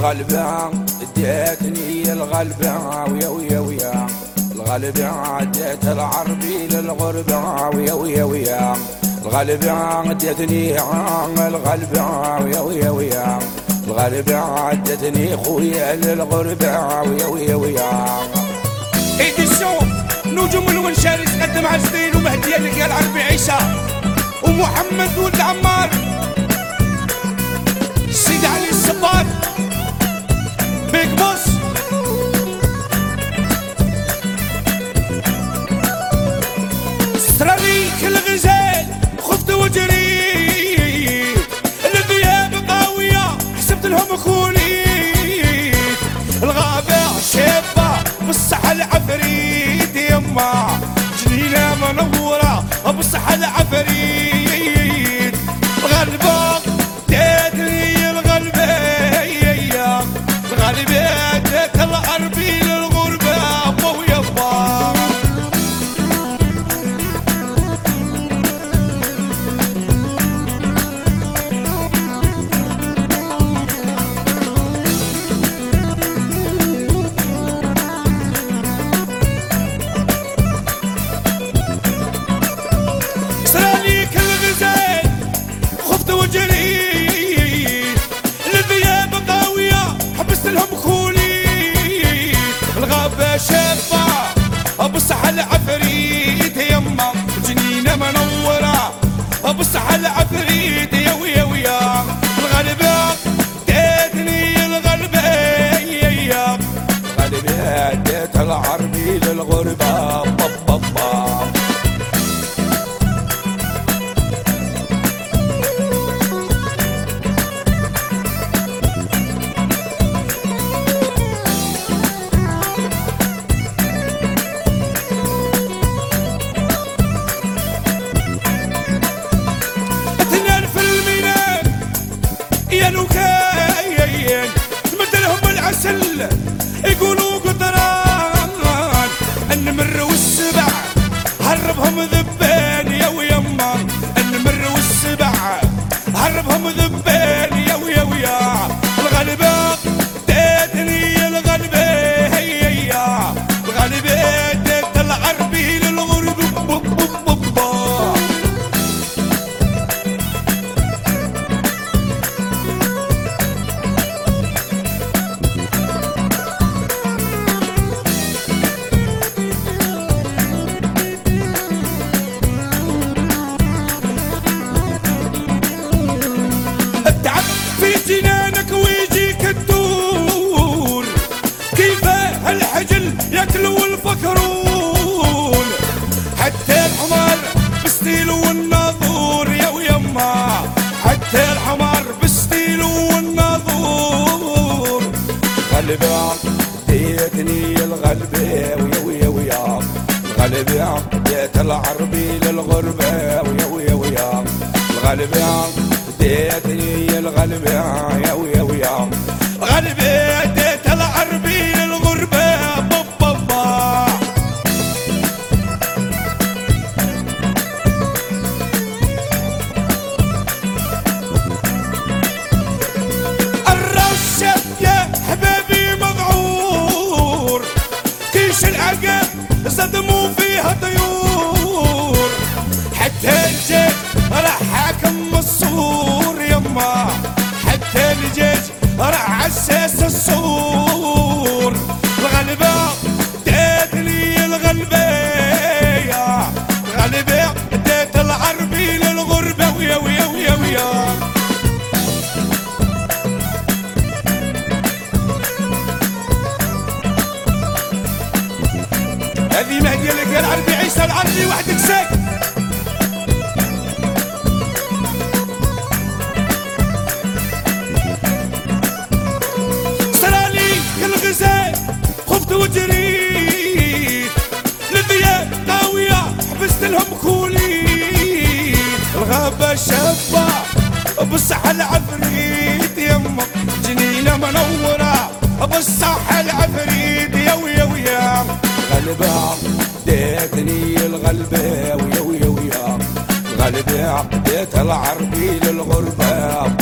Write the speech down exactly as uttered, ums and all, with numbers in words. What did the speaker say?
الغلبة اديتني الغلبة ويا ويا ويا الغلبة اديت العربي للغربة ويا ويا ويا الغلبة اديتني الغلبة ويا ويا ويا الغلبة اديتني خويا للغربة ويا ويا ويا. ايديسيون نجوم الونشاري تقدم عزتين ومهدية لك يا العربي عيسى ومحمد ولد عمار سيد علي الصبار بيك بوس. سراريك الغزال خفت وجريت الغياب قاوية حسبت لهم خوليت الغابة شابة بالصحة العفريت يما جنينة منورة بالصحة العفريت الغلبة داتني الغلبة الغلبة دات الغربي للغربة بو يبا. سراليك الغزال خفت وجريت الذياب قاوية حبست لهم خوليت الغابة شابة بالصحة العفريت يما جنينة منورة بالصحة العفريت يا ويا ويا الغلبة داتني الغلبة الغلبة اديت العربي للغربة بابا. يا نوكاين تمد لهم العسل يقولوا قدران النمر والسبع هربهم ذبان يا ويما النمر والسبع هربهم ذبان يا ويا ويا الغلبة داتني الغلبة هيا الغلبة دات العربي للغرب جنانك ويجيك الدور كيفاه الحجل ياكلوا الفكرون حتى الحمار بستيل والناظور يا ويما حتى الحمار بستيل والناظور. الغلبة ديتني الغلبة ويا ويا ويا الغلبة ديت العربي للغربة ويا ويا ويا الغلبة ديتني الغلبة يا ويا ويا غلبة ديت العربي للغربة بابا. الرشة يا حبابي مذعور كيش العقب صدموا فيها طيور حتى الجيش راح حاكم الصور يما حتى الجيش راح عساس الصور الغلبة داتني الغلبة يا الغلبة دات العربي للغربة ويا ويا ويا ويا. هذه مهدية لك يا العربي عيسى العربي وحدك ساكت. خفت وجريت للذياب قاوية حبست لهم خوليت الغابة شابة بالصحة العفريت يما جنينة منورة بالصحة العفريت يا ويا ويا الغلبة ديتني الغلبة ويا ويا ويا الغلبة ديت العربي للغربة